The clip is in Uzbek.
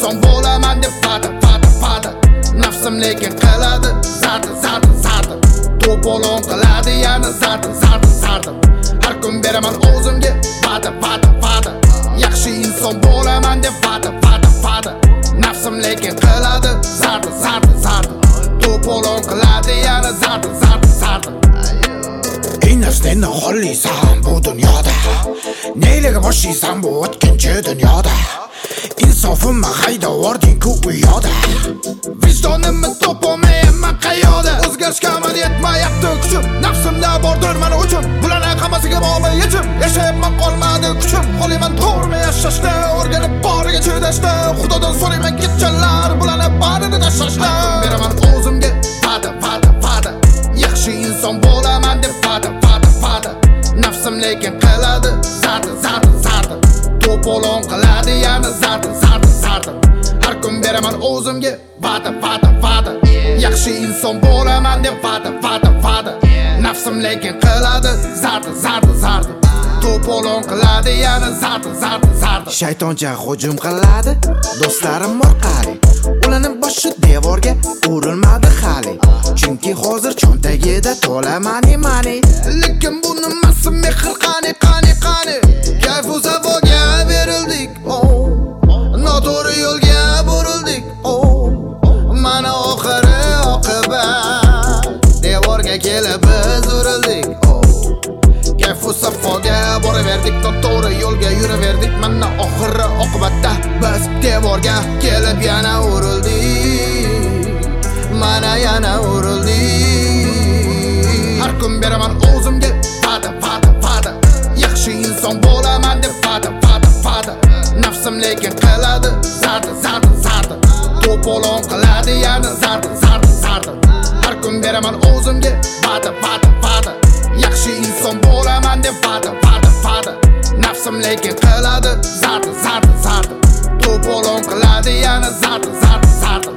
inson bo'laman deb fada nafsim lekin qiladi zarda to'polon qiladi yana zarda har kun beraman o'zimga va'da yaxshi inson bo'laman deb fada nafsim lekin qiladi zarda to'polon qiladi yana zarda Inasini xohlaysan bu dunyoda neylaga boshlaysan bu o'tkinchi dunyoda insofimni haydavording-ku u yoqda vijdonimni topolmayapman qayoqda o'zgarishga yetmayapti kuchim nafsimda bordir mana uchun bularning hammasiga bormi yechim yashayapman qolmadi kuchim qo'layman to'g'rimi yashashda o'rganib boriga chidashda xudodan so'rayman kechalari bularni barini tashlashda beraman o'zimga va'da yaxshi inson bo'laman deb fada nafsim lekin qiladi zarda to'polon qiladi yana zarda har kun beraman o'zimga va'da yaxshi inson bo'laman deb fada nafsim lekin qiladi zarda to'polon qiladi yana zarda shaytoncha hujum qiladi do'stlarim orqali ularni boshi devorga urilmadi hali chunki hozir cho'ntagida to'la mani lekin bu nimasi mehr qani kayfu safoga berildik noto'g'ri yo'lga burildik mana oxiri oqibat devorga kelib biz urildik kayfu safoga boraverdik noto'g'ri yo'lga yuraverdik mana oxiri oqibatda biz devorga kelib yana urildik mana yana urildik har kun beraman o'zimga va'da yaxshi inson bo'laman deb fada nafsim lekin qiladi zarda to'polon qiladi yana zarda har kun beraman o'zimga va'da yaxshi inson bo'laman deb fada nafsim lekin qiladi zarda to'polon qiladi yana zarda